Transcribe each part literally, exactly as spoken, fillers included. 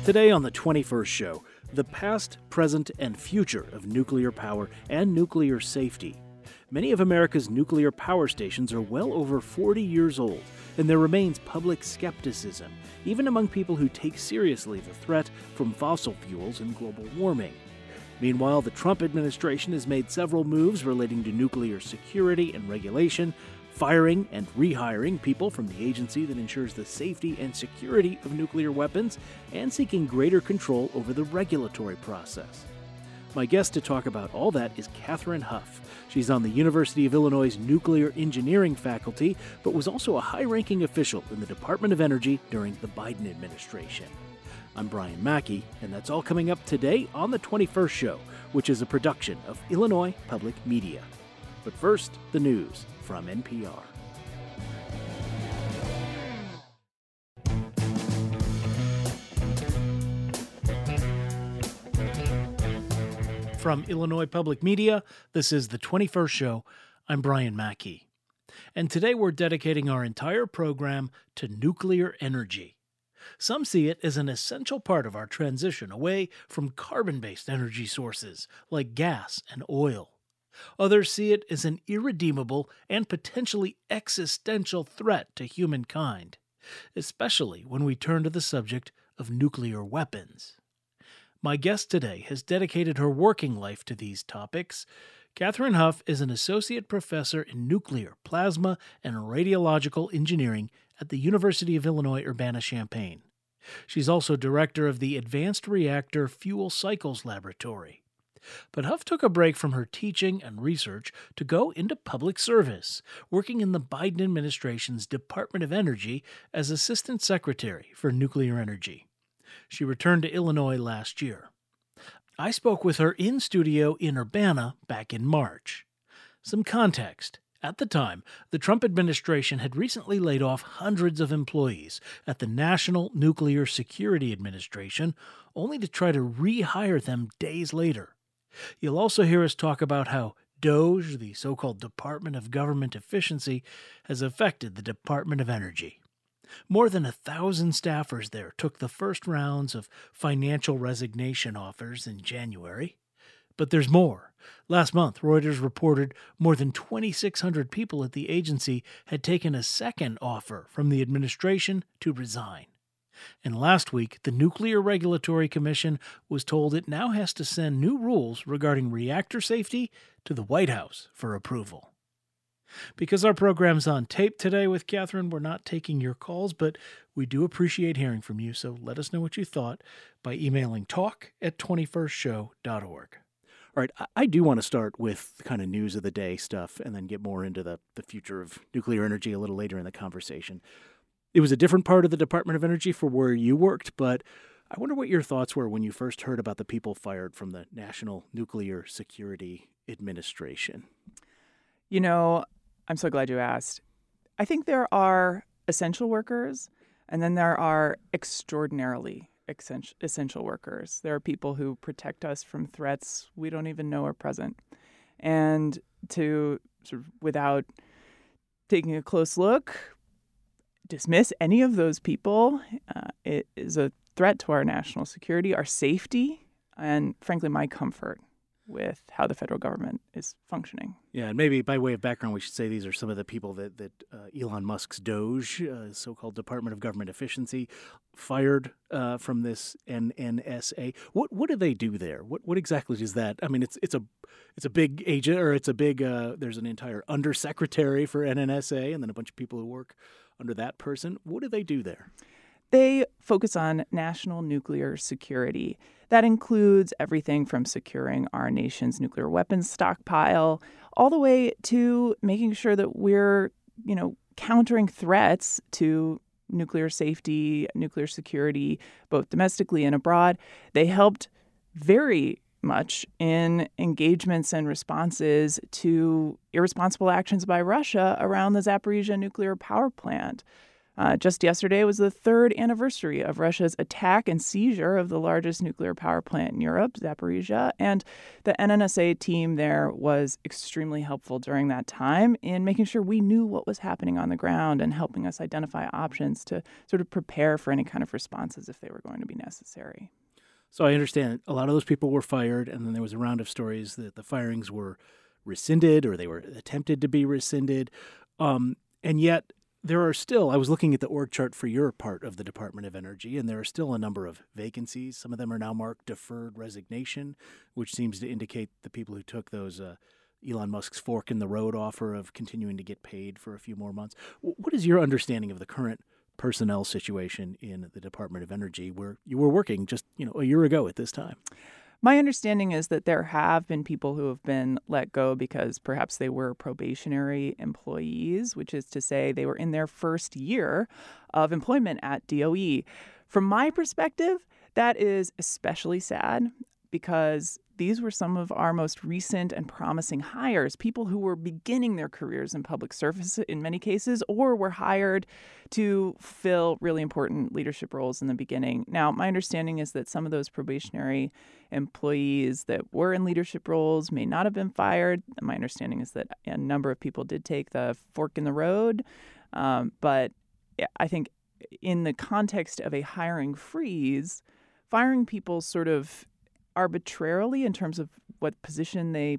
Today on the twenty-first show, the past, present, and future of nuclear power and nuclear safety. Many of America's nuclear power stations are well over forty years old, and there remains public skepticism, even among people who take seriously the threat from fossil fuels and global warming. Meanwhile, the Trump administration has made several moves relating to nuclear security and regulation, firing and rehiring people from the agency that ensures the safety and security of nuclear weapons, and seeking greater control over the regulatory process. My guest to talk about all that is Kathryn Huff. She's on the University of Illinois' Nuclear Engineering faculty, but was also a high-ranking official in the Department of Energy during the Biden administration. I'm Brian Mackey, and that's all coming up today on the twenty-first show, which is a production of Illinois Public Media. But first, the news from N P R. From Illinois Public Media, this is the twenty-first show. I'm Brian Mackey. And today we're dedicating our entire program to nuclear energy. Some see it as an essential part of our transition away from carbon-based energy sources like gas and oil. Others see it as an irredeemable and potentially existential threat to humankind, especially when we turn to the subject of nuclear weapons. My guest today has dedicated her working life to these topics. Kathryn Huff is an associate professor in nuclear, plasma, and radiological engineering at the University of Illinois Urbana-Champaign. She's also director of the Advanced Reactor Fuel Cycles Laboratory. But Huff took a break from her teaching and research to go into public service, working in the Biden administration's Department of Energy as Assistant Secretary for Nuclear Energy. She returned to Illinois last year. I spoke with her in studio in Urbana back in March. Some context. At the time, the Trump administration had recently laid off hundreds of employees at the National Nuclear Security Administration, only to try to rehire them days later. You'll also hear us talk about how DOGE, the so-called Department of Government Efficiency, has affected the Department of Energy. More than a thousand staffers there took the first rounds of financial resignation offers in January. But there's more. Last month, Reuters reported more than twenty-six hundred people at the agency had taken a second offer from the administration to resign. And last week, the Nuclear Regulatory Commission was told it now has to send new rules regarding reactor safety to the White House for approval. Because our program's on tape today with Kathryn, we're not taking your calls, but we do appreciate hearing from you, so let us know what you thought by emailing talk at twenty-first show dot org. All right, I do want to start with kind of news of the day stuff and then get more into the, the future of nuclear energy a little later in the conversation. It was a different part of the Department of Energy for where you worked, but I wonder what your thoughts were when you first heard about the people fired from the National Nuclear Security Administration. You know, I'm so glad you asked. I think there are essential workers, and then there are extraordinarily essential workers. There are people who protect us from threats we don't even know are present. And to sort of, without taking a close look, dismiss any of those people, uh, it is a threat to our national security, our safety, and frankly, my comfort with how the federal government is functioning. Yeah, and maybe by way of background, we should say these are some of the people that, that uh, Elon Musk's DOGE, uh, so-called Department of Government Efficiency, fired uh, from this N N S A. What what do they do there? What what exactly is that? I mean, it's it's a it's a big agent, or it's a big. Uh, there's an entire undersecretary for N N S A, and then a bunch of people who work under that person. What do they do there? They focus on national nuclear security. That includes everything from securing our nation's nuclear weapons stockpile all the way to making sure that we're, you know, countering threats to nuclear safety, nuclear security, both domestically and abroad. They helped very much in engagements and responses to irresponsible actions by Russia around the Zaporizhzhia nuclear power plant. Uh, just yesterday was the third anniversary of Russia's attack and seizure of the largest nuclear power plant in Europe, Zaporizhia, and the N N S A team there was extremely helpful during that time in making sure we knew what was happening on the ground and helping us identify options to sort of prepare for any kind of responses if they were going to be necessary. So I understand a lot of those people were fired, and then there was a round of stories that the firings were rescinded or they were attempted to be rescinded. Um, and yet there are still, I was looking at the org chart for your part of the Department of Energy, and there are still a number of vacancies. Some of them are now marked deferred resignation, which seems to indicate the people who took those uh, Elon Musk's fork in the road offer of continuing to get paid for a few more months. What is your understanding of the current personnel situation in the Department of Energy, where you were working just, you know, a year ago at this time? My understanding is that there have been people who have been let go because perhaps they were probationary employees, which is to say they were in their first year of employment at D O E. From my perspective, that is especially sad because these were some of our most recent and promising hires, people who were beginning their careers in public service in many cases, or were hired to fill really important leadership roles in the beginning. Now, my understanding is that some of those probationary employees that were in leadership roles may not have been fired. My understanding is that a number of people did take the fork in the road. Um, but I think in the context of a hiring freeze, firing people sort of arbitrarily in terms of what position they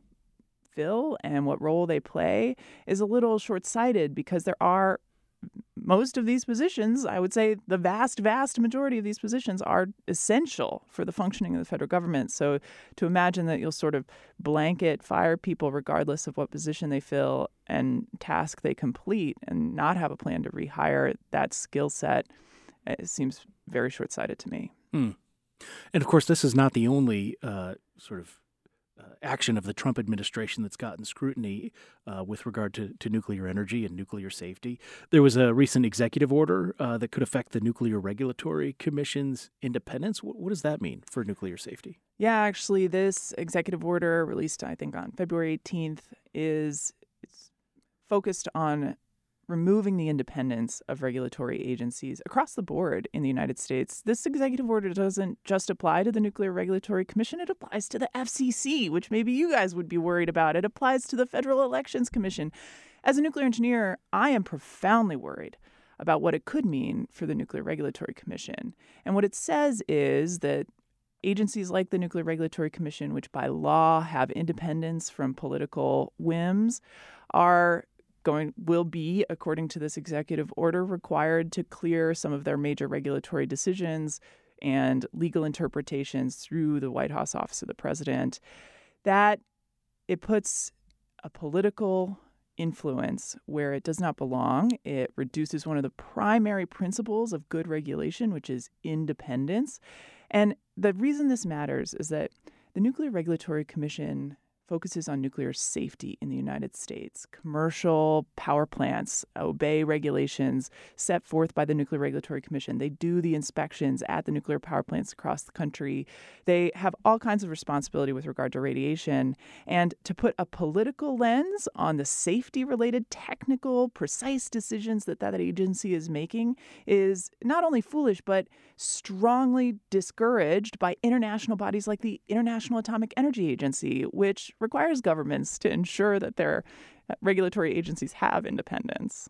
fill and what role they play is a little short-sighted because there are most of these positions, I would say the vast, vast majority of these positions are essential for the functioning of the federal government. So to imagine that you'll sort of blanket fire people regardless of what position they fill and task they complete and not have a plan to rehire that skill set, it seems very short-sighted to me. Hmm. And, of course, this is not the only uh, sort of uh, action of the Trump administration that's gotten scrutiny uh, with regard to, to nuclear energy and nuclear safety. There was a recent executive order uh, that could affect the Nuclear Regulatory Commission's independence. What, what does that mean for nuclear safety? Yeah, actually, this executive order released, I think, on February eighteenth is it's focused on removing the independence of regulatory agencies across the board in the United States. This executive order doesn't just apply to the Nuclear Regulatory Commission. It applies to the F C C, which maybe you guys would be worried about. It applies to the Federal Elections Commission. As a nuclear engineer, I am profoundly worried about what it could mean for the Nuclear Regulatory Commission. And what it says is that agencies like the Nuclear Regulatory Commission, which by law have independence from political whims, are Going, will be, according to this executive order, required to clear some of their major regulatory decisions and legal interpretations through the White House Office of the President. That it puts a political influence where it does not belong. It reduces one of the primary principles of good regulation, which is independence. And the reason this matters is that the Nuclear Regulatory Commission focuses on nuclear safety in the United States. Commercial power plants obey regulations set forth by the Nuclear Regulatory Commission. They do the inspections at the nuclear power plants across the country. They have all kinds of responsibility with regard to radiation. And to put a political lens on the safety-related, technical, precise decisions that that agency is making is not only foolish, but strongly discouraged by international bodies like the International Atomic Energy Agency, which requires governments to ensure that their regulatory agencies have independence.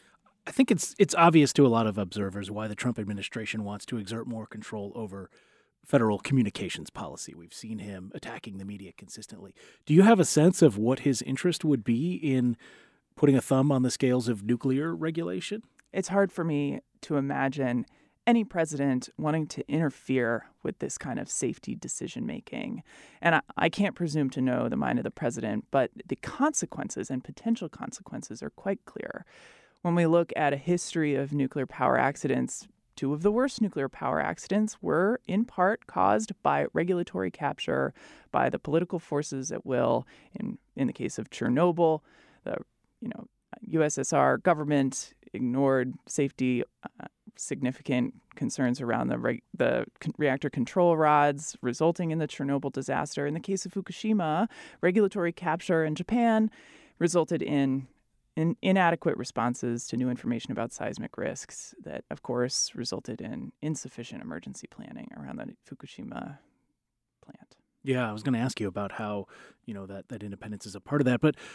I think it's it's obvious to a lot of observers why the Trump administration wants to exert more control over federal communications policy. We've seen him attacking the media consistently. Do you have a sense of what his interest would be in putting a thumb on the scales of nuclear regulation? It's hard for me to imagine any president wanting to interfere with this kind of safety decision-making. And I, I can't presume to know the mind of the president, but the consequences and potential consequences are quite clear. When we look at a history of nuclear power accidents, two of the worst nuclear power accidents were in part caused by regulatory capture by the political forces at will. In, in the case of Chernobyl, the you know U S S R government ignored safety uh, significant concerns around the re- the con- reactor control rods, resulting in the Chernobyl disaster. In the case of Fukushima, regulatory capture in Japan resulted in in, inadequate responses to new information about seismic risks that, of course, resulted in insufficient emergency planning around the Fukushima plant. Yeah, I was going to ask you about how, you know, that, that independence is a part of that, but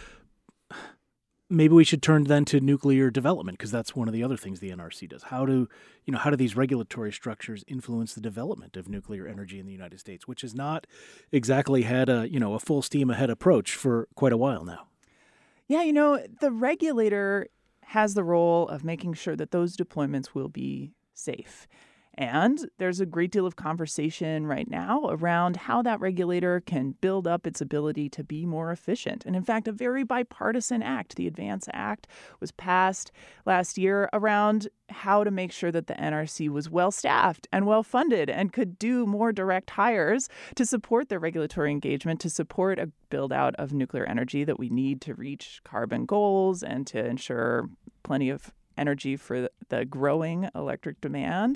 maybe we should turn then to nuclear development, because that's one of the other things the N R C does. How do, you know, how do these regulatory structures influence the development of nuclear energy in the United States, which has not exactly had a, you know, a full steam ahead approach for quite a while now? Yeah, you know, the regulator has the role of making sure that those deployments will be safe. And there's a great deal of conversation right now around how that regulator can build up its ability to be more efficient. And in fact, a very bipartisan act, the ADVANCE Act, was passed last year around how to make sure that the N R C was well-staffed and well-funded and could do more direct hires to support their regulatory engagement, to support a build-out of nuclear energy that we need to reach carbon goals and to ensure plenty of energy for the growing electric demand.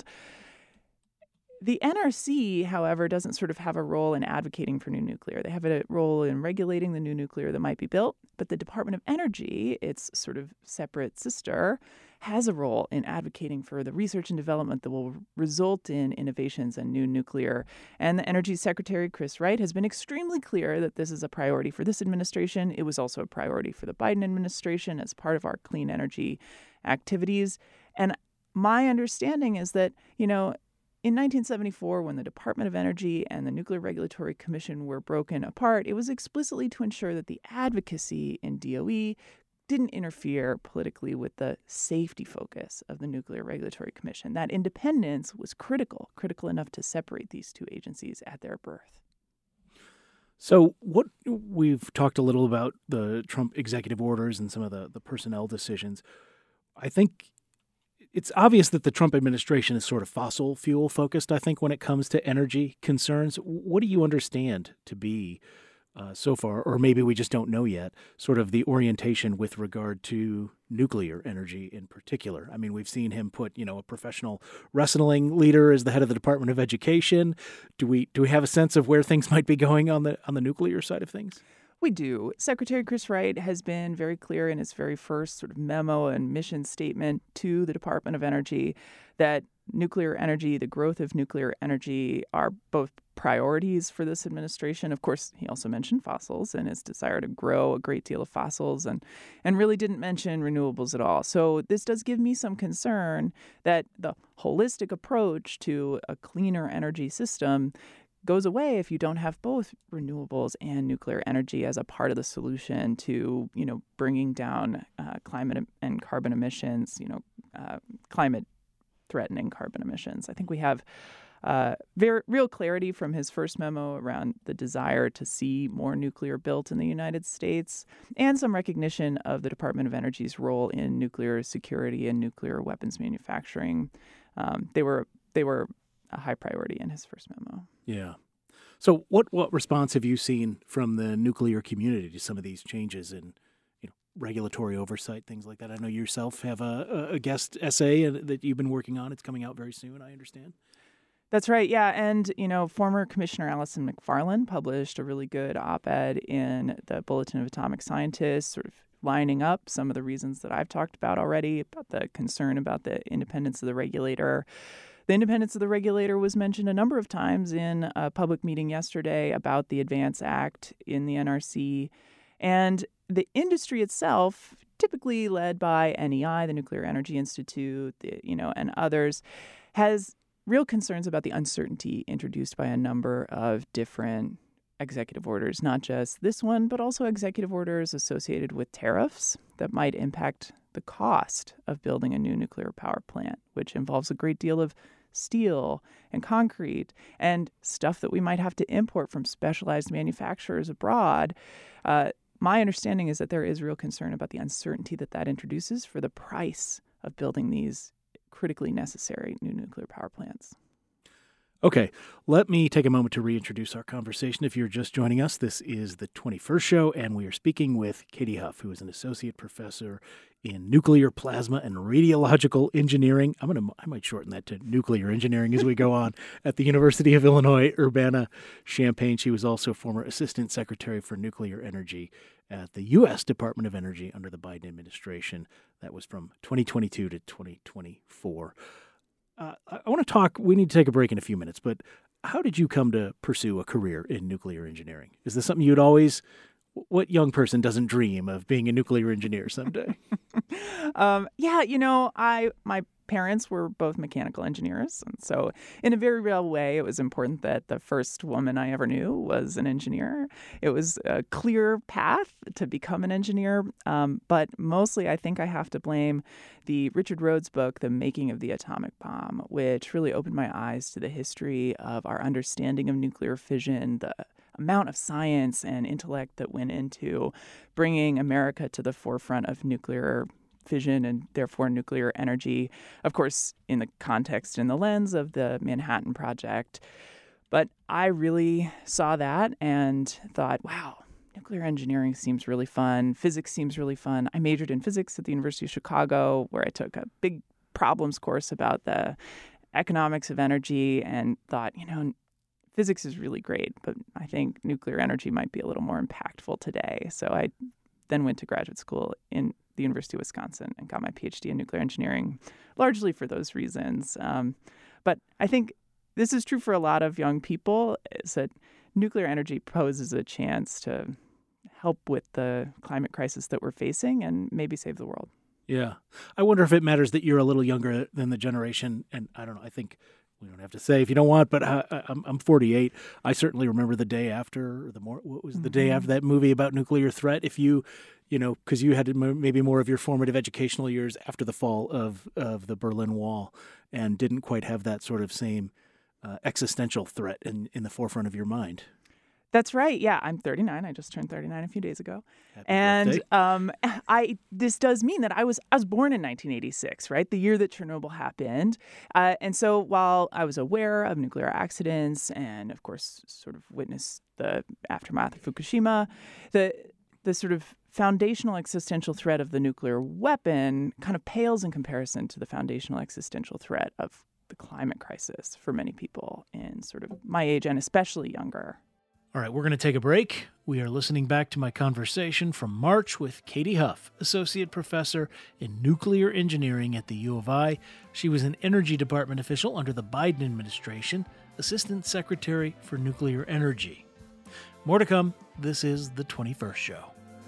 The N R C, however, doesn't sort of have a role in advocating for new nuclear. They have a role in regulating the new nuclear that might be built, but the Department of Energy, its sort of separate sister, has a role in advocating for the research and development that will result in innovations and new nuclear. And the Energy Secretary, Chris Wright, has been extremely clear that this is a priority for this administration. It was also a priority for the Biden administration as part of our clean energy activities. And my understanding is that, you know, in nineteen seventy-four, when the Department of Energy and the Nuclear Regulatory Commission were broken apart, it was explicitly to ensure that the advocacy in D O E didn't interfere politically with the safety focus of the Nuclear Regulatory Commission. That independence was critical, critical enough to separate these two agencies at their birth. So what we've talked a little about the Trump executive orders and some of the, the personnel decisions. I think it's obvious that the Trump administration is sort of fossil fuel focused, I think, when it comes to energy concerns. What do you understand to be uh, so far, or maybe we just don't know yet, sort of the orientation with regard to nuclear energy in particular? I mean, we've seen him put, you know, a professional wrestling leader as the head of the Department of Education. Do we do we have a sense of where things might be going on the on the nuclear side of things? We do. Secretary Chris Wright has been very clear in his very first sort of memo and mission statement to the Department of Energy that nuclear energy, the growth of nuclear energy, are both priorities for this administration. Of course, he also mentioned fossils and his desire to grow a great deal of fossils and, and really didn't mention renewables at all. So this does give me some concern that the holistic approach to a cleaner energy system goes away if you don't have both renewables and nuclear energy as a part of the solution to, you know, bringing down uh, climate and carbon emissions, you know, uh, climate-threatening carbon emissions. I think we have uh, very real clarity from his first memo around the desire to see more nuclear built in the United States, and some recognition of the Department of Energy's role in nuclear security and nuclear weapons manufacturing. Um, they were they were a high priority in his first memo. Yeah. So what, what response have you seen from the nuclear community to some of these changes in, you know, regulatory oversight, things like that? I know you yourself have a, a guest essay that you've been working on. It's coming out very soon, I understand. That's right. Yeah. And, you know, former Commissioner Allison McFarland published a really good op-ed in the Bulletin of Atomic Scientists, sort of lining up some of the reasons that I've talked about already, about the concern about the independence of the regulator. The independence of the regulator was mentioned a number of times in a public meeting yesterday about the ADVANCE Act in the N R C. And the industry itself, typically led by N E I, the Nuclear Energy Institute, the, you know, and others, has real concerns about the uncertainty introduced by a number of different executive orders, not just this one, but also executive orders associated with tariffs that might impact the cost of building a new nuclear power plant, which involves a great deal of steel and concrete and stuff that we might have to import from specialized manufacturers abroad. Uh, my understanding is that there is real concern about the uncertainty that that introduces for the price of building these critically necessary new nuclear power plants. Okay, let me take a moment to reintroduce our conversation. If you're just joining us, this is the twenty-first show, and we are speaking with Katie Huff, who is an associate professor in nuclear, plasma, and radiological engineering. I'm gonna, I might shorten that to nuclear engineering as we go on at the University of Illinois Urbana-Champaign. She was also former assistant secretary for nuclear energy at the U S Department of Energy under the Biden administration. That was from twenty twenty-two to twenty twenty-four. Uh, I want to talk, we need to take a break in a few minutes, but how did you come to pursue a career in nuclear engineering? Is this something you'd always, what young person doesn't dream of being a nuclear engineer someday? um, yeah, you know, I my parents were both mechanical engineers. And so in a very real way, it was important that the first woman I ever knew was an engineer. It was a clear path to become an engineer. Um, but mostly, I think I have to blame the Richard Rhodes book, The Making of the Atomic Bomb, which really opened my eyes to the history of our understanding of nuclear fission, the amount of science and intellect that went into bringing America to the forefront of nuclear fission and therefore nuclear energy, of course, in the context and the lens of the Manhattan Project. But I really saw that and thought, wow, nuclear engineering seems really fun. Physics seems really fun. I majored in physics at the University of Chicago, where I took a big problems course about the economics of energy and thought, you know, physics is really great, but I think nuclear energy might be a little more impactful today. So I then went to graduate school in the University of Wisconsin and got my P H D in nuclear engineering, largely for those reasons. Um, but I think this is true for a lot of young people, is that nuclear energy poses a chance to help with the climate crisis that we're facing and maybe save the world. Yeah. I wonder if it matters that you're a little younger than the generation. And I don't know, I think we don't have to say if you don't want, but I, I'm, I'm forty-eight. I certainly remember the day after, the more, what was the mm-hmm. day after that movie about nuclear threat? If you, you know, because you had maybe more of your formative educational years after the fall of, of the Berlin Wall and didn't quite have that sort of same uh, existential threat in, in the forefront of your mind. That's right. Yeah, I'm thirty-nine. I just turned thirty-nine a few days ago. Happy and um, I this does mean that I was I was born in nineteen eighty-six, right? The year that Chernobyl happened. Uh, and so while I was aware of nuclear accidents and, of course, sort of witnessed the aftermath of Fukushima, the the sort of foundational existential threat of the nuclear weapon kind of pales in comparison to the foundational existential threat of the climate crisis for many people in sort of my age and especially younger. All right, we're going to take a break. We are listening back to my conversation from March with Katie Huff, Associate Professor in Nuclear Engineering at the U of I. She was an Energy Department official under the Biden administration, Assistant Secretary for Nuclear Energy. More to come. This is the twenty-first show.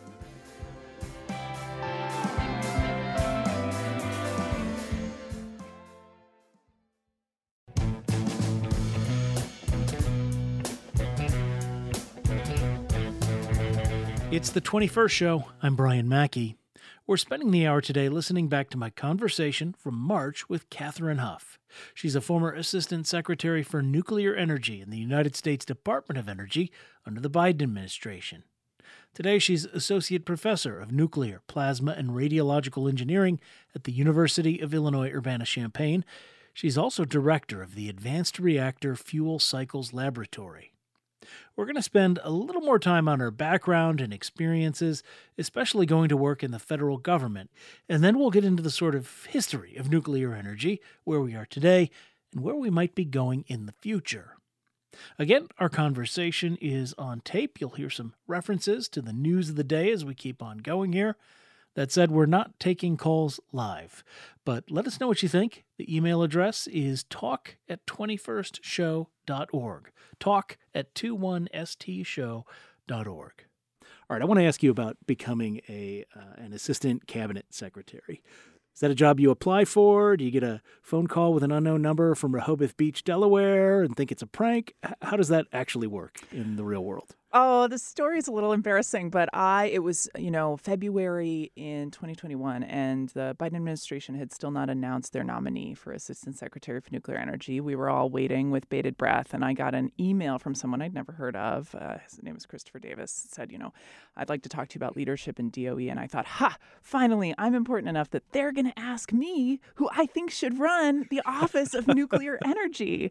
It's the twenty-first show. I'm Brian Mackey. We're spending the hour today listening back to my conversation from March with Kathryn Huff. She's a former Assistant Secretary for Nuclear Energy in the United States Department of Energy under the Biden administration. Today, she's Associate Professor of Nuclear, Plasma, and Radiological Engineering at the University of Illinois Urbana-Champaign. She's also Director of the Advanced Reactor Fuel Cycles Laboratory. We're going to spend a little more time on her background and experiences, especially going to work in the federal government, and then we'll get into the sort of history of nuclear energy, where we are today, and where we might be going in the future. Again, our conversation is on tape. You'll hear some references to the news of the day as we keep on going here. That said, we're not taking calls live, but let us know what you think. The email address is talk at twenty-first show dot org. Talk at twenty-one s t show dot org. All right, I want to ask you about becoming a uh, an assistant cabinet secretary. Is that a job you apply for? Do you get a phone call with an unknown number from Rehoboth Beach, Delaware, and think it's a prank? How does that actually work in the real world? Oh, the story is a little embarrassing, but I it was, you know, February in twenty twenty-one, and the Biden administration had still not announced their nominee for Assistant Secretary for Nuclear Energy. We were all waiting with bated breath, and I got an email from someone I'd never heard of. Uh, his name was Christopher Davis. It said, you know, I'd like to talk to you about leadership in D O E. And I thought, ha, finally, I'm important enough that they're going to ask me, who I think should run the Office of Nuclear Energy.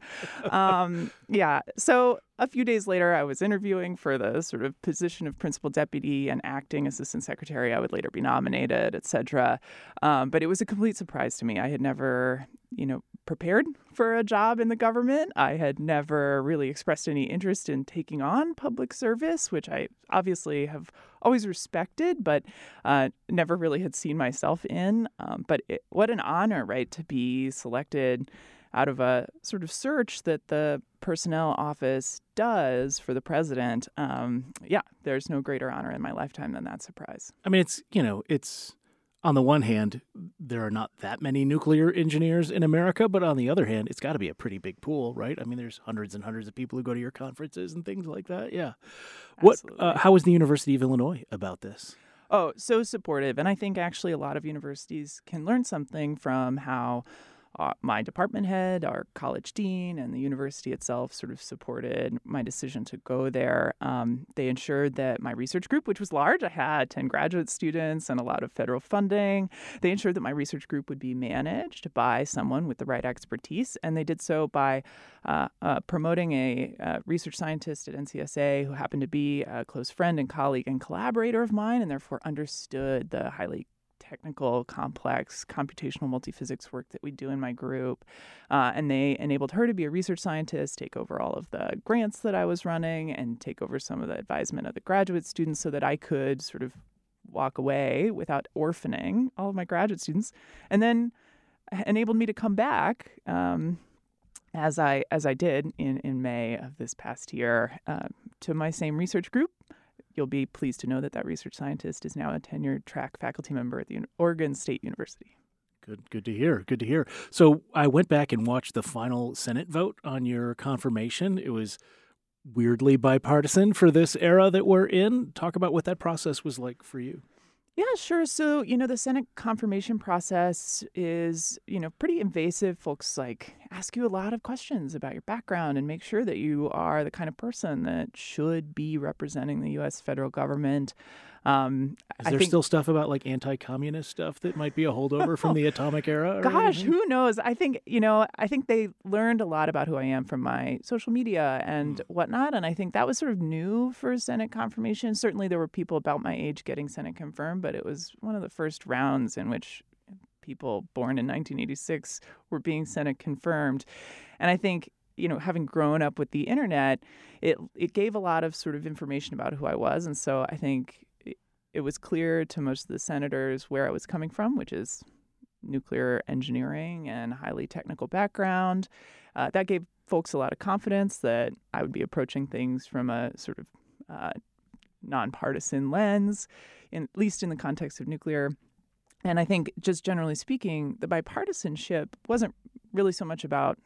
Um, yeah, so a few days later, I was interviewing for the sort of position of principal deputy and acting assistant secretary. I would later be nominated, et cetera. Um, but it was a complete surprise to me. I had never, you know, prepared for a job in the government. I had never really expressed any interest in taking on public service, which I obviously have always respected, but uh, never really had seen myself in. Um, but it, what an honor, right, to be selected out of a sort of search that the personnel office does for the president. Um, yeah, there's no greater honor in my lifetime than that surprise. I mean, it's, you know, it's on the one hand, there are not that many nuclear engineers in America, but on the other hand, it's got to be a pretty big pool, right? I mean, there's hundreds and hundreds of people who go to your conferences and things like that. Yeah. What? Uh, how is the University of Illinois about this? Oh, so supportive. And I think actually a lot of universities can learn something from how Uh, my department head, our college dean, and the university itself sort of supported my decision to go there. Um, they ensured that my research group, which was large, I had ten graduate students and a lot of federal funding. They ensured that my research group would be managed by someone with the right expertise, and they did so by uh, uh, promoting a uh, research scientist at N C S A who happened to be a close friend and colleague and collaborator of mine, and therefore understood the highly technical, complex, computational multiphysics work that we do in my group. Uh, and they enabled her to be a research scientist, take over all of the grants that I was running, and take over some of the advisement of the graduate students so that I could sort of walk away without orphaning all of my graduate students. And then enabled me to come back um, as I as I did in, in May of this past year uh, to my same research group. You'll be pleased to know that that research scientist is now a tenured track faculty member at the Oregon State University. Good, good to hear. Good to hear. So I went back and watched the final Senate vote on your confirmation. It was weirdly bipartisan for this era that we're in. Talk about what that process was like for you. Yeah, sure. So, you know, the Senate confirmation process is, you know, pretty invasive. Folks like ask you a lot of questions about your background and make sure that you are the kind of person that should be representing the U S federal government. Um, Is there I think, still stuff about like anti-communist stuff that might be a holdover from the atomic era? Or gosh, anything? who knows? I think, you know, I think they learned a lot about who I am from my social media and mm. whatnot. And I think that was sort of new for Senate confirmation. Certainly there were people about my age getting Senate confirmed, but it was one of the first rounds in which people born in nineteen eighty-six were being Senate confirmed. And I think, you know, having grown up with the internet, it it gave a lot of sort of information about who I was. And so I think it was clear to most of the senators where I was coming from, which is nuclear engineering and highly technical background. Uh, that gave folks a lot of confidence that I would be approaching things from a sort of uh, nonpartisan lens, in, at least in the context of nuclear. And I think just generally speaking, the bipartisanship wasn't really so much about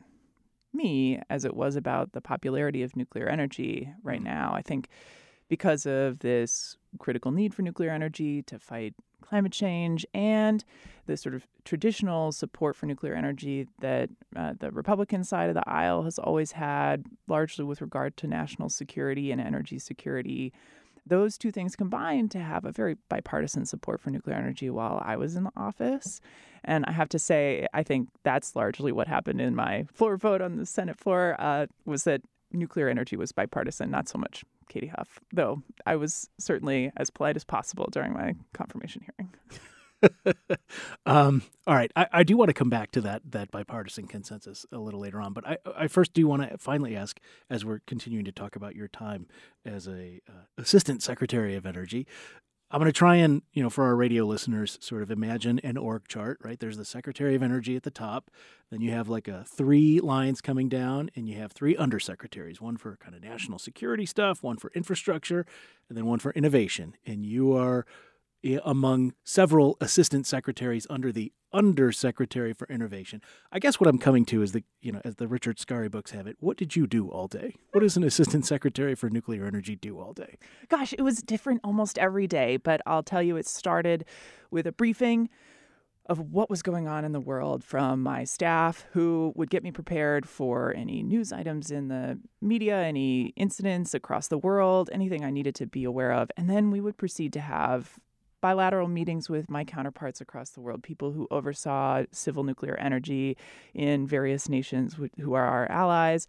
me as it was about the popularity of nuclear energy right now. I think because of this critical need for nuclear energy to fight climate change and the sort of traditional support for nuclear energy that uh, the Republican side of the aisle has always had, largely with regard to national security and energy security. Those two things combined to have a very bipartisan support for nuclear energy while I was in the office. And I have to say, I think that's largely what happened in my floor vote on the Senate floor, uh, was that nuclear energy was bipartisan, not so much Katie Huff, though I was certainly as polite as possible during my confirmation hearing. um, all right. I, I do want to come back to that that bipartisan consensus a little later on, but I, I first do want to finally ask, as we're continuing to talk about your time as a uh, Assistant Secretary of Energy, I'm going to try and, you know, for our radio listeners, sort of imagine an org chart, right? There's the Secretary of Energy at the top. Then you have like a three lines coming down, and you have three undersecretaries, one for kind of national security stuff, one for infrastructure, and then one for innovation. And you are among several assistant secretaries under the Undersecretary for Innovation. I guess what I'm coming to is the, you know, as the Richard Scarry books have it, what did you do all day? What does an assistant secretary for nuclear energy do all day? Gosh, it was different almost every day, but I'll tell you, it started with a briefing of what was going on in the world from my staff, who would get me prepared for any news items in the media, any incidents across the world, anything I needed to be aware of. And then we would proceed to have bilateral meetings with my counterparts across the world, people who oversaw civil nuclear energy in various nations who are our allies,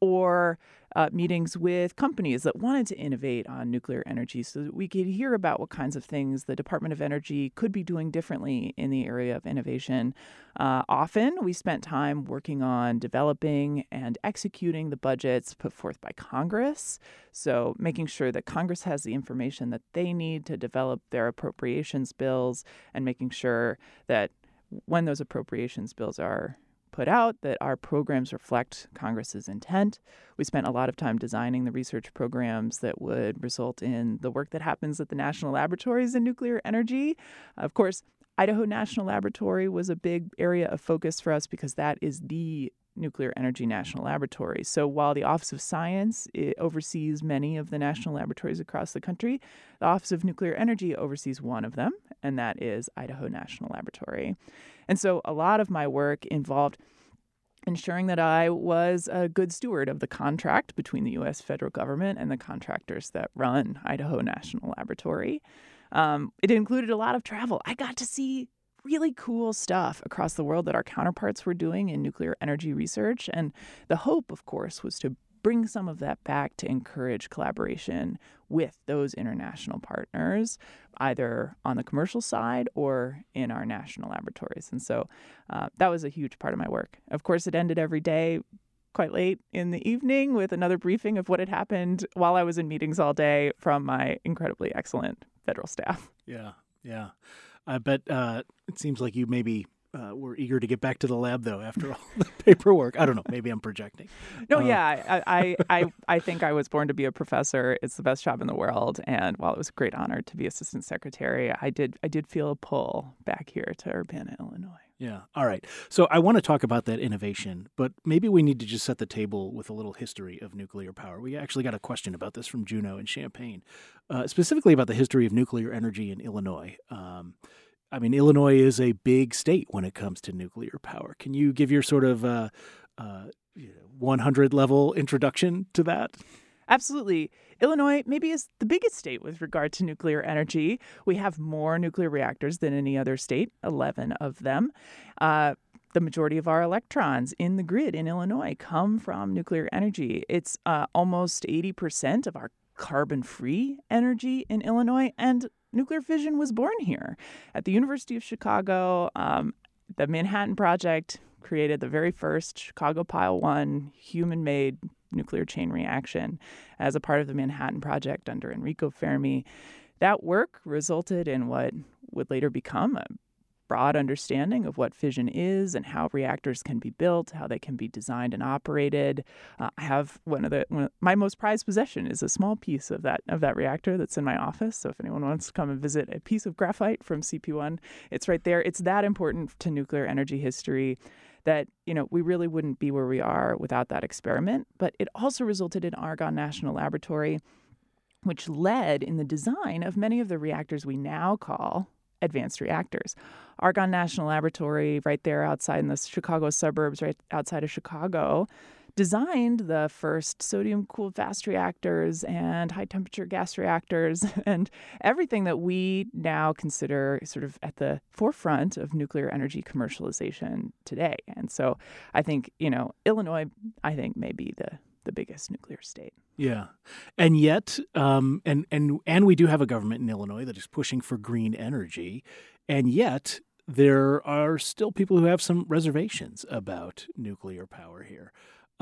or uh, meetings with companies that wanted to innovate on nuclear energy so that we could hear about what kinds of things the Department of Energy could be doing differently in the area of innovation. Uh, often, we spent time working on developing and executing the budgets put forth by Congress, so making sure that Congress has the information that they need to develop their appropriations bills, and making sure that when those appropriations bills are put out, that our programs reflect Congress's intent. We spent a lot of time designing the research programs that would result in the work that happens at the national laboratories in nuclear energy. Of course, Idaho National Laboratory was a big area of focus for us because that is the nuclear energy national laboratory. So while the Office of Science it oversees many of the national laboratories across the country, the Office of Nuclear Energy oversees one of them, and that is Idaho National Laboratory. And so a lot of my work involved ensuring that I was a good steward of the contract between the U S federal government and the contractors that run Idaho National Laboratory. Um, it included a lot of travel. I got to see really cool stuff across the world that our counterparts were doing in nuclear energy research. And the hope, of course, was to bring some of that back to encourage collaboration with those international partners, either on the commercial side or in our national laboratories. And so uh, that was a huge part of my work. Of course, it ended every day quite late in the evening with another briefing of what had happened while I was in meetings all day from my incredibly excellent federal staff. Yeah, yeah. I bet uh, it seems like you maybe uh, were eager to get back to the lab, though, after all the paperwork. I don't know. Maybe I'm projecting. No, uh, yeah. I, I, I, I think I was born to be a professor. It's the best job in the world. And while it was a great honor to be assistant secretary, I did I did feel a pull back here to Urbana, Illinois. Yeah. All right. So I want to talk about that innovation, but maybe we need to just set the table with a little history of nuclear power. We actually got a question about this from Juno in Champaign, uh, specifically about the history of nuclear energy in Illinois. Um, I mean, Illinois is a big state when it comes to nuclear power. Can you give your sort of uh, uh, one hundred level introduction to that? Absolutely. Illinois maybe is the biggest state with regard to nuclear energy. We have more nuclear reactors than any other state, eleven of them. Uh, the majority of our electrons in the grid in Illinois come from nuclear energy. It's uh, almost eighty percent of our carbon-free energy in Illinois, and nuclear fission was born here. At the University of Chicago, um, the Manhattan Project created the very first Chicago Pile one human-made nuclear chain reaction as a part of the Manhattan Project under Enrico Fermi. That work resulted in what would later become a broad understanding of what fission is and how reactors can be built, how they can be designed and operated. Uh, I have one of the one of, my most prized possession is a small piece of that of that reactor that's in my office. So if anyone wants to come and visit a piece of graphite from C P one, it's right there. It's that important to nuclear energy history that, you know, we really wouldn't be where we are without that experiment. But it also resulted in Argonne National Laboratory, which led in the design of many of the reactors we now call advanced reactors. Argonne National Laboratory, right there outside in the Chicago suburbs, right outside of Chicago, designed the first sodium-cooled fast reactors and high-temperature gas reactors and everything that we now consider sort of at the forefront of nuclear energy commercialization today. And so I think, you know, Illinois, I think, may be the the biggest nuclear state. Yeah. And yet, um, and, and, and we do have a government in Illinois that is pushing for green energy. And yet there are still people who have some reservations about nuclear power here.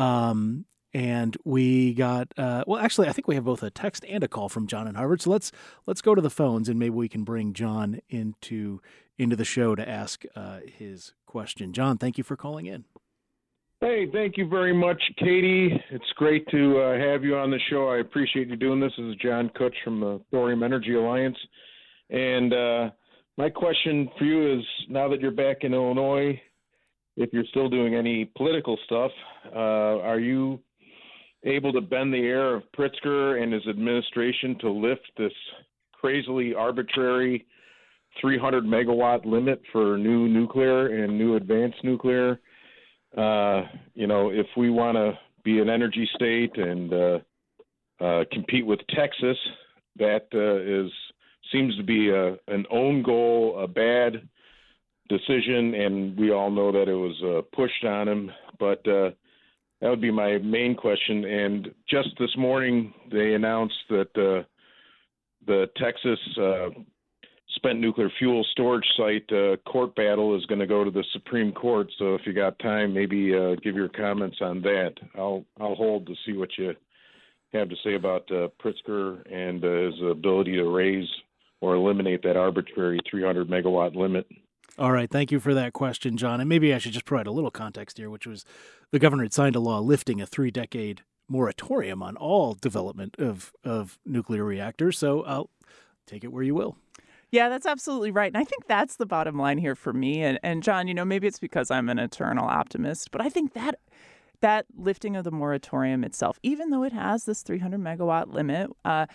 Um, and we got, uh, well, actually, I think we have both a text and a call from John in Harvard. So let's, let's go to the phones and maybe we can bring John into, into the show to ask uh, his question. John, thank you for calling in. Hey, thank you very much, Katie. It's great to uh, have you on the show. I appreciate you doing this. This is John Kutch from the Thorium Energy Alliance. And uh, my question for you is, now that you're back in Illinois, if you're still doing any political stuff, uh, are you able to bend the ear of Pritzker and his administration to lift this crazily arbitrary three hundred megawatt limit for new nuclear and new advanced nuclear? Uh, you know, if we want to be an energy state and uh, uh, compete with Texas, that uh, is seems to be a, an own goal, a bad decision, and we all know that it was uh, pushed on him. But uh, that would be my main question. And just this morning, they announced that uh, the Texas uh, spent nuclear fuel storage site uh, court battle is going to go to the Supreme Court. So if you got time, maybe uh, give your comments on that. I'll I'll hold to see what you have to say about uh, Pritzker and uh, his ability to raise or eliminate that arbitrary three hundred megawatt limit. All right. Thank you for that question, John. And maybe I should just provide a little context here, which was the governor had signed a law lifting a three-decade moratorium on all development of, of nuclear reactors. So I'll take it where you will. Yeah, that's absolutely right. And I think that's the bottom line here for me. And, and John, you know, maybe it's because I'm an eternal optimist, but I think that that lifting of the moratorium itself, even though it has this three hundred megawatt limit, uh,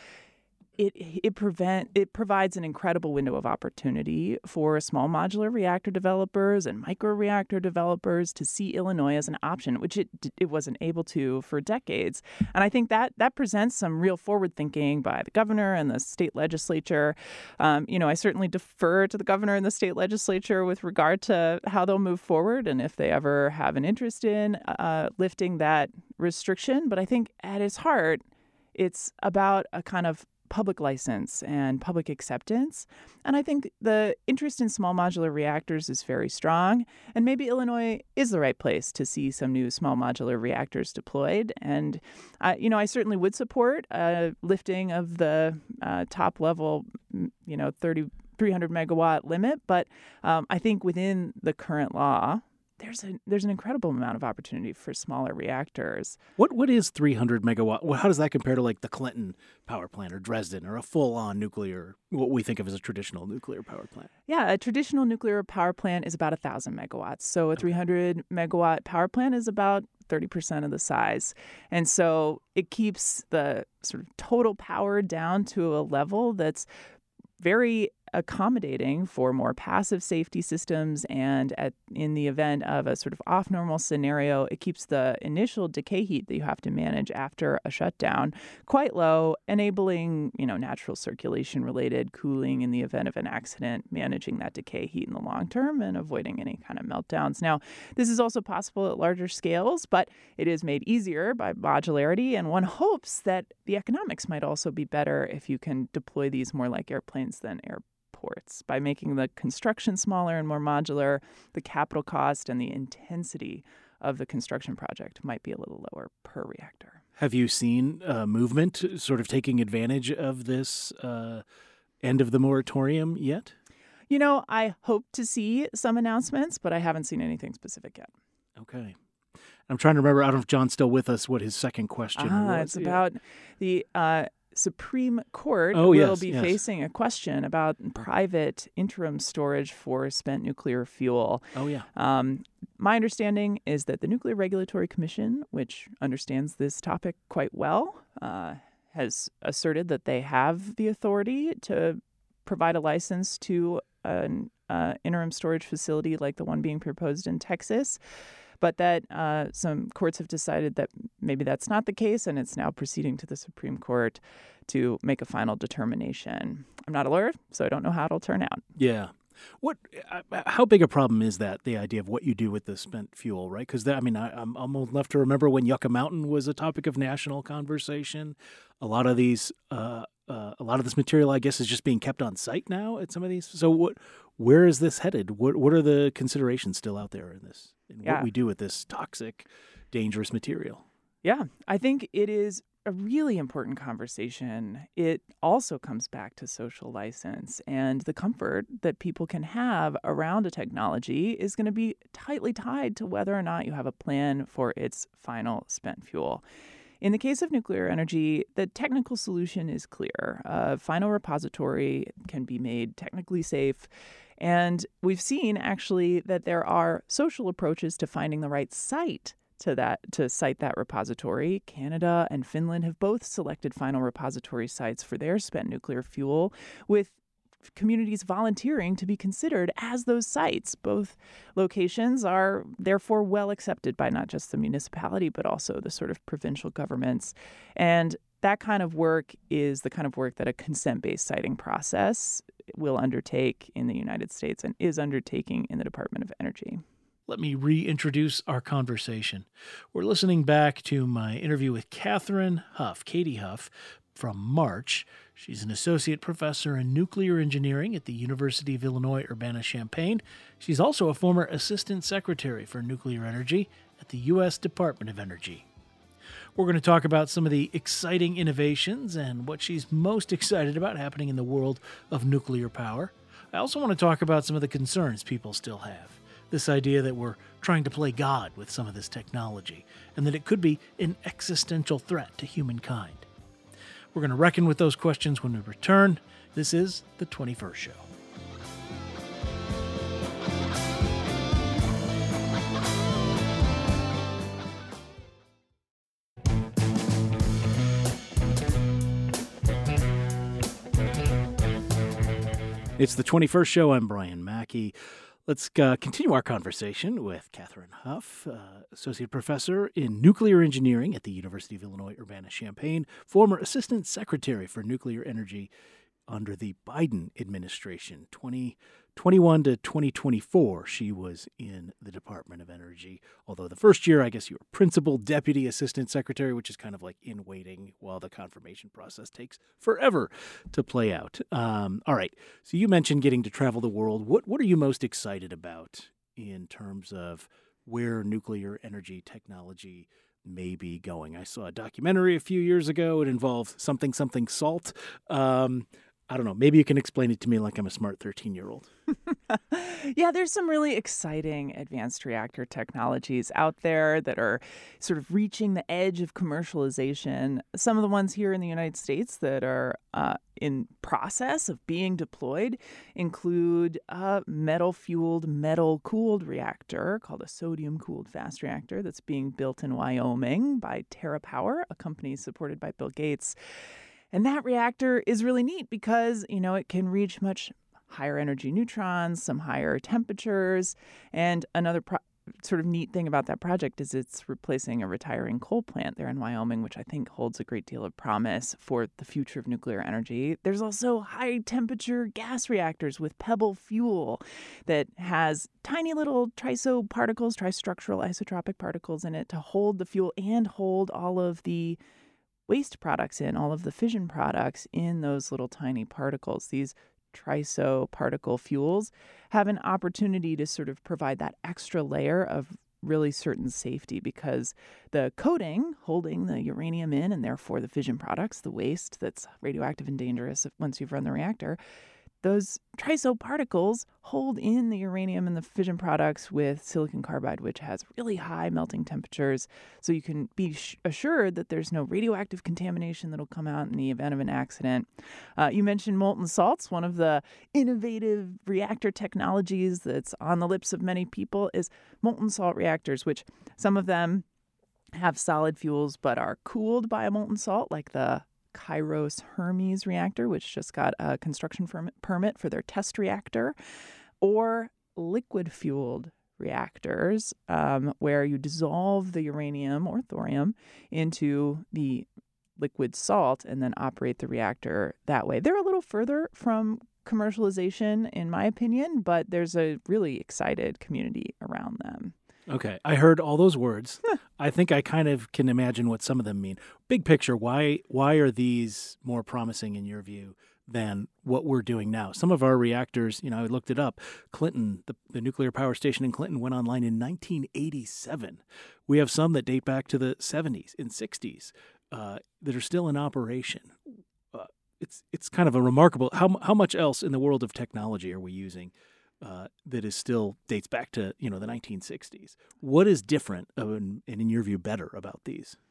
It it prevent it provides an incredible window of opportunity for small modular reactor developers and microreactor developers to see Illinois as an option, which it it wasn't able to for decades. And I think that that presents some real forward thinking by the governor and the state legislature. Um, you know, I certainly defer to the governor and the state legislature with regard to how they'll move forward and if they ever have an interest in uh, lifting that restriction. But I think at its heart, it's about a kind of public license and public acceptance. And I think the interest in small modular reactors is very strong. And maybe Illinois is the right place to see some new small modular reactors deployed. And, uh, you know, I certainly would support a lifting of the uh, top level, you know, thirty, three hundred megawatt limit. But um, I think within the current law, There's a there's an incredible amount of opportunity for smaller reactors. What what is three hundred megawatt? Well, how does that compare to like the Clinton power plant or Dresden or a full-on nuclear, what we think of as a traditional nuclear power plant? Yeah, a traditional nuclear power plant is about one thousand megawatts. So a three hundred megawatt power plant is about thirty percent of the size. And so it keeps the sort of total power down to a level that's very accommodating for more passive safety systems. And at, in the event of a sort of off-normal scenario, it keeps the initial decay heat that you have to manage after a shutdown quite low, enabling, you know, natural circulation-related cooling in the event of an accident, managing that decay heat in the long term and avoiding any kind of meltdowns. Now, this is also possible at larger scales, but it is made easier by modularity, and one hopes that the economics might also be better if you can deploy these more like airplanes than airplanes. By making the construction smaller and more modular, the capital cost and the intensity of the construction project might be a little lower per reactor. Have you seen uh, movement sort of taking advantage of this uh, end of the moratorium yet? You know, I hope to see some announcements, but I haven't seen anything specific yet. Okay. I'm trying to remember, I don't know if John's still with us, what his second question ah, was. It's about the... Uh, Supreme Court oh, will yes, be yes. facing a question about private interim storage for spent nuclear fuel. Oh, yeah. Um, my understanding is that the Nuclear Regulatory Commission, which understands this topic quite well, uh, has asserted that they have the authority to provide a license to an uh, interim storage facility like the one being proposed in Texas. But that uh, some courts have decided that maybe that's not the case, and it's now proceeding to the Supreme Court to make a final determination. I'm not a lawyer, so I don't know how it'll turn out. Yeah. What? Uh, how big a problem is that, the idea of what you do with the spent fuel, right? Because, I mean, I, I'm, I'm old enough to remember when Yucca Mountain was a topic of national conversation. A lot of these, uh, uh, a lot of this material, I guess, is just being kept on site now at some of these. So what? Where is this headed? What What are the considerations still out there in this? In yeah. what we do with this toxic, dangerous material? Yeah, I think it is a really important conversation. It also comes back to social license, and the comfort that people can have around a technology is going to be tightly tied to whether or not you have a plan for its final spent fuel. In the case of nuclear energy, the technical solution is clear. A final repository can be made technically safe. And we've seen actually that there are social approaches to finding the right site to that to site that repository. Canada and Finland have both selected final repository sites for their spent nuclear fuel, with communities volunteering to be considered as those sites. Both locations are therefore well accepted by not just the municipality, but also the sort of provincial governments. And that kind of work is the kind of work that a consent-based siting process will undertake in the United States and is undertaking in the Department of Energy. Let me reintroduce our conversation. We're listening back to my interview with Catherine Huff, Katie Huff, from March. She's an associate professor in nuclear engineering at the University of Illinois Urbana-Champaign. She's also a former assistant secretary for nuclear energy at the U S Department of Energy. We're going to talk about some of the exciting innovations and what she's most excited about happening in the world of nuclear power. I also want to talk about some of the concerns people still have. This idea that we're trying to play God with some of this technology, and that it could be an existential threat to humankind. We're going to reckon with those questions when we return. This is The twenty-first Show. It's The twenty-first Show. I'm Brian Mackey. Let's uh, continue our conversation with Catherine Huff, uh, Associate Professor in Nuclear Engineering at the University of Illinois Urbana-Champaign, former Assistant Secretary for Nuclear Energy under the Biden administration. twenty twenty-one to twenty twenty-four, she was in the Department of Energy. Although the first year, I guess you were Principal Deputy Assistant Secretary, which is kind of like in waiting while the confirmation process takes forever to play out. Um, all right. So you mentioned getting to travel the world. What what are you most excited about in terms of where nuclear energy technology may be going? I saw a documentary a few years ago. It involved something, something salt. Um, I don't know. Maybe you can explain it to me like I'm a smart thirteen-year-old. Yeah, there's some really exciting advanced reactor technologies out there that are sort of reaching the edge of commercialization. Some of the ones here in the United States that are uh, in process of being deployed include a metal-fueled, metal-cooled reactor called a sodium-cooled fast reactor that's being built in Wyoming by TerraPower, a company supported by Bill Gates. And that reactor is really neat because, you know, it can reach much higher energy neutrons, some higher temperatures. And another pro- sort of neat thing about that project is it's replacing a retiring coal plant there in Wyoming, which I think holds a great deal of promise for the future of nuclear energy. There's also high temperature gas reactors with pebble fuel that has tiny little triso particles, tristructural isotropic particles in it to hold the fuel and hold all of the waste products in, all of the fission products in those little tiny particles. These triso particle fuels have an opportunity to sort of provide that extra layer of really certain safety because the coating holding the uranium in and therefore the fission products, the waste that's radioactive and dangerous once you've run the reactor, those triso particles hold in the uranium and the fission products with silicon carbide, which has really high melting temperatures. So you can be sh- assured that there's no radioactive contamination that'll come out in the event of an accident. Uh, you mentioned molten salts. One of the innovative reactor technologies that's on the lips of many people is molten salt reactors, which some of them have solid fuels but are cooled by a molten salt, like the Kairos Hermes reactor, which just got a construction permit for their test reactor, or liquid-fueled reactors, um, where you dissolve the uranium or thorium into the liquid salt and then operate the reactor that way. They're a little further from commercialization, in my opinion, but there's a really excited community around them. Okay, I heard all those words. I think I kind of can imagine what some of them mean. Big picture, why why are these more promising in your view than what we're doing now? Some of our reactors, you know, I looked it up. Clinton, the, the nuclear power station in Clinton went online in nineteen eighty-seven. We have some that date back to the seventies and sixties uh, that are still in operation. Uh, it's it's kind of a remarkable, how how much else in the world of technology are we using Uh, that is still dates back to, you know, the nineteen sixties. What is different uh, and, and in your view better about these?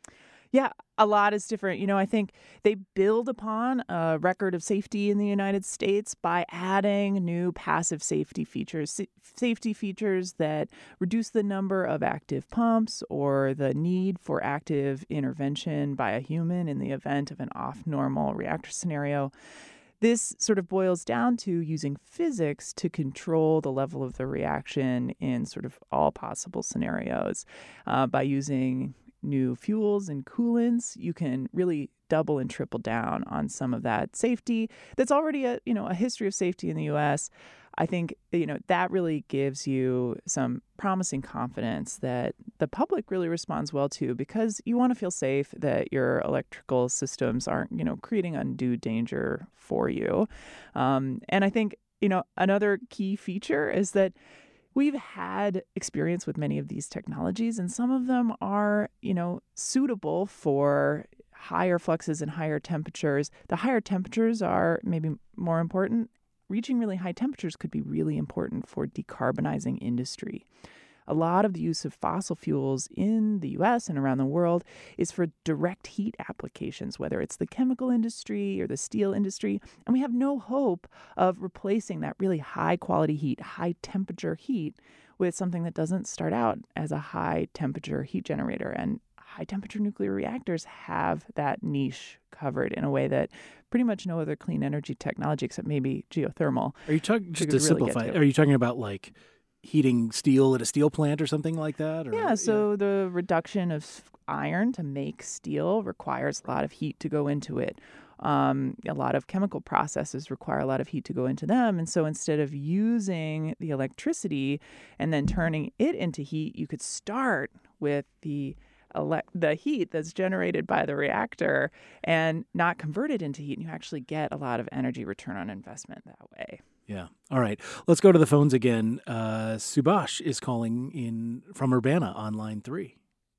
Yeah, a lot is different. You know, I think they build upon a record of safety in the United States by adding new passive safety features, sa- safety features that reduce the number of active pumps or the need for active intervention by a human in the event of an off-normal reactor scenario. This sort of boils down to using physics to control the level of the reaction in sort of all possible scenarios. Uh, by using new fuels and coolants, you can really double and triple down on some of that safety that's already a you know a history of safety in the U S. I think you know that really gives you some promising confidence that the public really responds well to, because you want to feel safe that your electrical systems aren't you know creating undue danger for you. Um, and I think you know another key feature is that we've had experience with many of these technologies, and some of them are, you know, suitable for higher fluxes and higher temperatures. The higher temperatures are maybe more important. Reaching really high temperatures could be really important for decarbonizing industry. A lot of the use of fossil fuels in the U S and around the world is for direct heat applications, whether it's the chemical industry or the steel industry. And we have no hope of replacing that really high quality heat, high temperature heat with something that doesn't start out as a high temperature heat generator. And high temperature nuclear reactors have that niche covered in a way that pretty much no other clean energy technology, except maybe geothermal. Are you talking, just to really simplify, to. are you talking about like heating steel at a steel plant or something like that? Or, yeah, so yeah. The reduction of iron to make steel requires a lot of heat to go into it. Um, a lot of chemical processes require a lot of heat to go into them. And so instead of using the electricity and then turning it into heat, you could start with the ele- the heat that's generated by the reactor and not convert it into heat. And you actually get a lot of energy return on investment that way. Yeah. All right. Let's go to the phones again. Uh, Subhash is calling in from Urbana on line three.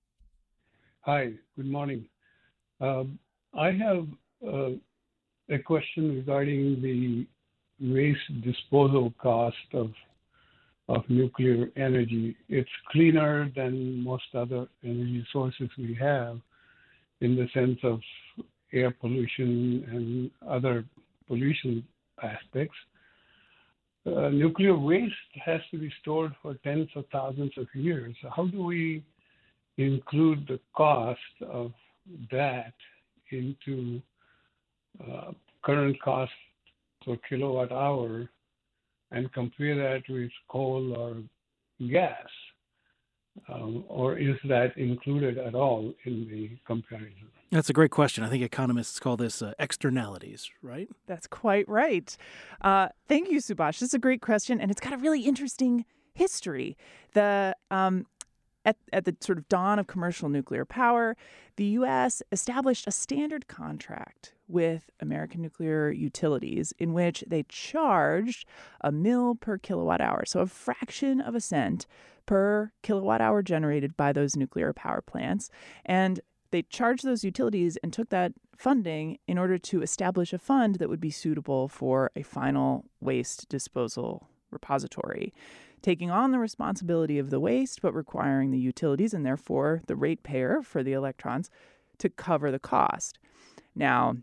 Hi. Good morning. Um, I have uh, a question regarding the waste disposal cost of of nuclear energy. It's cleaner than most other energy sources we have, in the sense of air pollution and other pollution aspects. Uh, nuclear waste has to be stored for tens of thousands of years. How do we include the cost of that into uh, current cost per kilowatt hour and compare that with coal or gas? Um, or is that included at all in the comparison? That's a great question. I think economists call this uh, externalities, right? That's quite right. Uh, thank you, Subhash. This is a great question, and it's got a really interesting history. The um, at, at the sort of dawn of commercial nuclear power, the U S established a standard contract with American nuclear utilities in which they charged a mil per kilowatt hour, so a fraction of a cent per kilowatt hour generated by those nuclear power plants. And they charged those utilities and took that funding in order to establish a fund that would be suitable for a final waste disposal repository, taking on the responsibility of the waste, but requiring the utilities and therefore the ratepayer for the electrons to cover the cost. Now,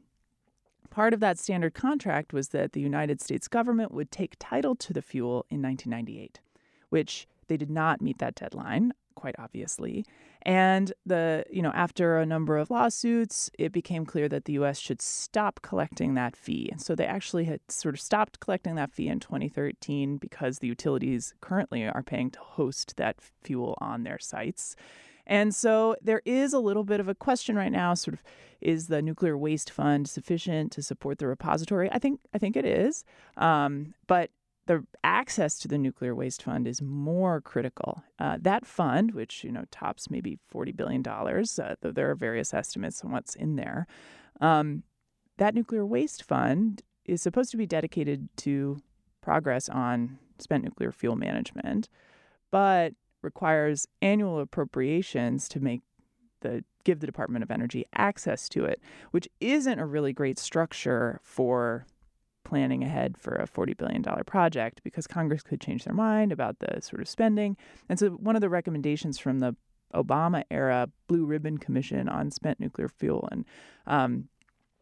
part of that standard contract was that the United States government would take title to the fuel in nineteen ninety-eight, which they did not meet that deadline, quite obviously. And the, you know, after a number of lawsuits, it became clear that the U S should stop collecting that fee. And so they actually had sort of stopped collecting that fee in twenty thirteen because the utilities currently are paying to host that fuel on their sites. And so there is a little bit of a question right now, sort of, is the nuclear waste fund sufficient to support the repository? I think I think it is. Um, but the access to the nuclear waste fund is more critical. Uh, that fund, which you know tops maybe forty billion dollars, uh, though there are various estimates on what's in there, um, that nuclear waste fund is supposed to be dedicated to progress on spent nuclear fuel management, but requires annual appropriations to make the give the Department of Energy access to it, which isn't a really great structure for planning ahead for a forty billion dollars project, because Congress could change their mind about the sort of spending. And so one of the recommendations from the Obama era Blue Ribbon Commission on Spent Nuclear Fuel, and um,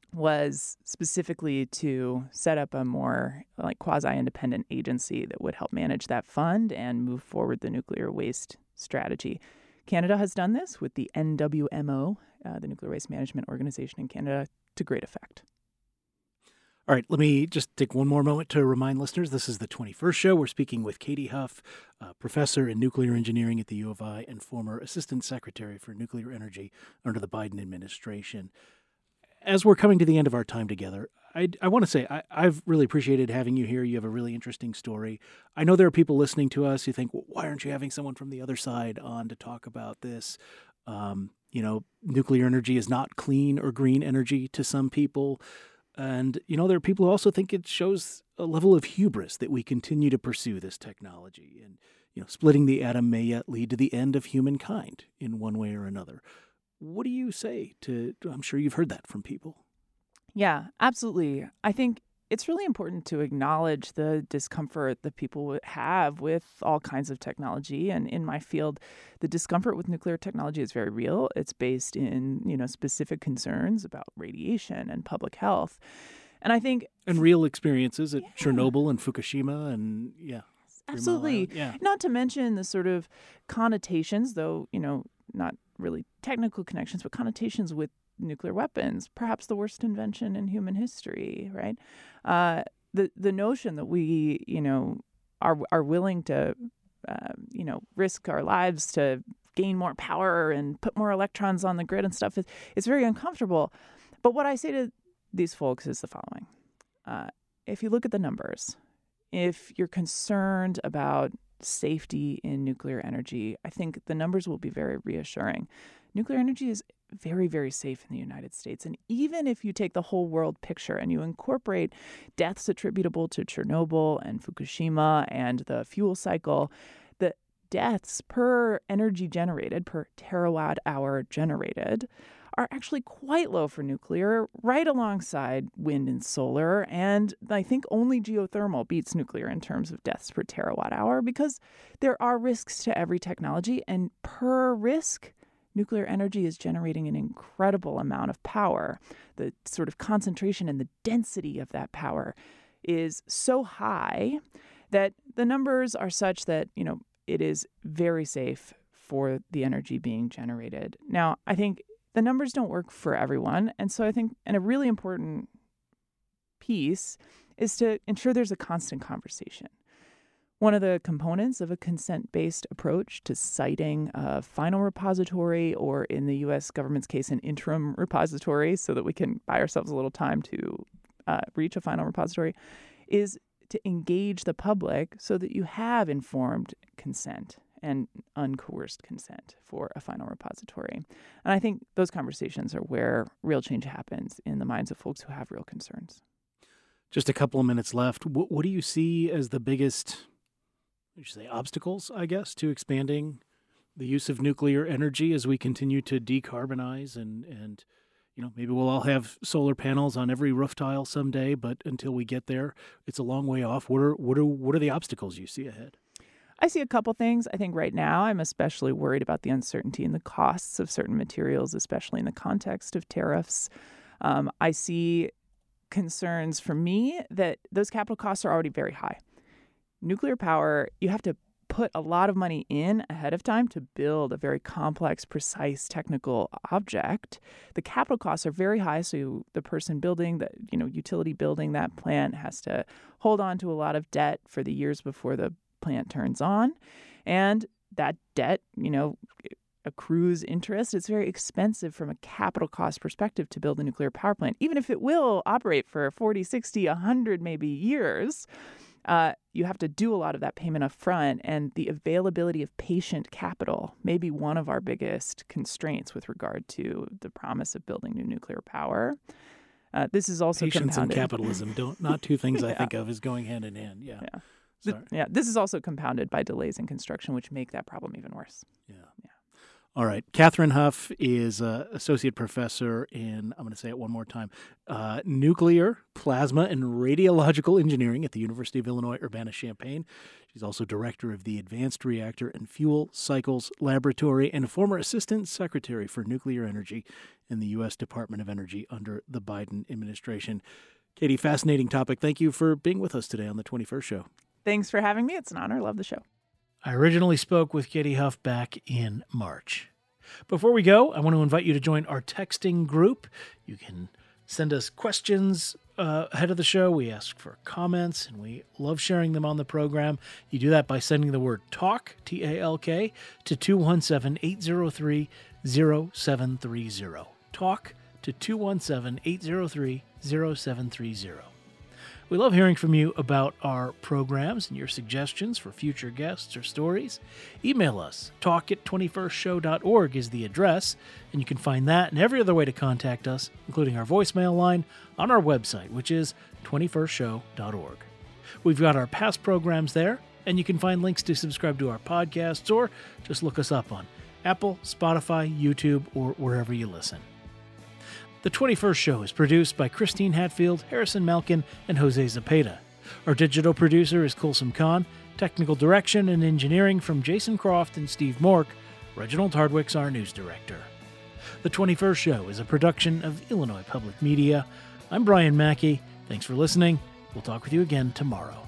was specifically to set up a more like quasi-independent agency that would help manage that fund and move forward the nuclear waste strategy. Canada has done this with the N W M O, uh, the Nuclear Waste Management Organization in Canada, to great effect. All right, let me just take one more moment to remind listeners, this is the twenty-first show. We're speaking with Katie Huff, uh, professor in nuclear engineering at the U of I and former assistant secretary for nuclear energy under the Biden administration. As we're coming to the end of our time together, I, I want to say I, I've really appreciated having you here. You have a really interesting story. I know there are people listening to us who think, well, why aren't you having someone from the other side on to talk about this? Um, you know, nuclear energy is not clean or green energy to some people. And, you know, there are people who also think it shows a level of hubris that we continue to pursue this technology. And, you know, splitting the atom may yet lead to the end of humankind in one way or another. What do you say to, I'm sure you've heard that from people. Yeah, absolutely. I think it's really important to acknowledge the discomfort that people have with all kinds of technology. And in my field, the discomfort with nuclear technology is very real. It's based in, you know, specific concerns about radiation and public health. And I think... And real experiences at yeah. Chernobyl and Fukushima and, yeah. Absolutely. Yeah. Not to mention the sort of connotations, though, you know, not really technical connections, but connotations with nuclear weapons, perhaps the worst invention in human history, right? Uh, the the notion that we, you know, are are willing to, uh, you know, risk our lives to gain more power and put more electrons on the grid and stuff is it's very uncomfortable. But what I say to these folks is the following: uh, if you look at the numbers, if you're concerned about safety in nuclear energy, I think the numbers will be very reassuring. Nuclear energy is very, very safe in the United States. And even if you take the whole world picture and you incorporate deaths attributable to Chernobyl and Fukushima and the fuel cycle, the deaths per energy generated, per terawatt hour generated, are actually quite low for nuclear, right alongside wind and solar. And I think only geothermal beats nuclear in terms of deaths per terawatt hour because there are risks to every technology. And per risk, nuclear energy is generating an incredible amount of power. The sort of concentration and the density of that power is so high that the numbers are such that, you know, it is very safe for the energy being generated. Now, I think the numbers don't work for everyone. And so I think, and a really important piece is to ensure there's a constant conversation. One of the components of a consent-based approach to citing a final repository, or in the U S government's case, an interim repository, so that we can buy ourselves a little time to uh, reach a final repository, is to engage the public so that you have informed consent and uncoerced consent for a final repository. And I think those conversations are where real change happens in the minds of folks who have real concerns. Just a couple of minutes left. What, what do you see as the biggest, would you say, obstacles, I guess, to expanding the use of nuclear energy as we continue to decarbonize and, and you know, maybe we'll all have solar panels on every roof tile someday, but until we get there, it's a long way off. What are what are what are the obstacles you see ahead? I see a couple things. I think right now I'm especially worried about the uncertainty in the costs of certain materials, especially in the context of tariffs. Um, I see concerns for me that those capital costs are already very high. Nuclear power, you have to put a lot of money in ahead of time to build a very complex, precise technical object. The capital costs are very high, so the person building, the you know, utility building that plant has to hold on to a lot of debt for the years before the plant turns on. And that debt, you know, accrues interest. It's very expensive from a capital cost perspective to build a nuclear power plant. Even if it will operate for forty, sixty, one hundred maybe years, uh, you have to do a lot of that payment up front. And the availability of patient capital may be one of our biggest constraints with regard to the promise of building new nuclear power. Uh, this is also Patience compounded. and capitalism, don't not two things yeah. I think of as going hand in hand. Yeah. yeah. Sorry. Yeah, this is also compounded by delays in construction, which make that problem even worse. Yeah. Yeah. All right. Catherine Huff is uh, associate professor in, I'm going to say it one more time, uh, nuclear, plasma, and radiological engineering at the University of Illinois Urbana-Champaign. She's also director of the Advanced Reactor and Fuel Cycles Laboratory and a former assistant secretary for nuclear energy in the U S Department of Energy under the Biden administration. Katie, fascinating topic. Thank you for being with us today on the twenty-first Show. Thanks for having me. It's an honor. Love the show. I originally spoke with Katie Huff back in March. Before we go, I want to invite you to join our texting group. You can send us questions uh, ahead of the show. We ask for comments, and we love sharing them on the program. You do that by sending the word TALK, T A L K, to two one seven, eight zero three, zero seven three zero. TALK to two one seven, eight zero three, zero seven three zero. We love hearing from you about our programs and your suggestions for future guests or stories. Email us. talk at twenty-first show dot org is the address, and you can find that and every other way to contact us, including our voicemail line, on our website, which is twenty-first show dot org. We've got our past programs there, and you can find links to subscribe to our podcasts or just look us up on Apple, Spotify, YouTube, or wherever you listen. The twenty-first Show is produced by Christine Hatfield, Harrison Malkin, and Jose Zepeda. Our digital producer is Kulsum Khan. Technical direction and engineering from Jason Croft and Steve Mork. Reginald Hardwick's our news director. The twenty-first Show is a production of Illinois Public Media. I'm Brian Mackey. Thanks for listening. We'll talk with you again tomorrow.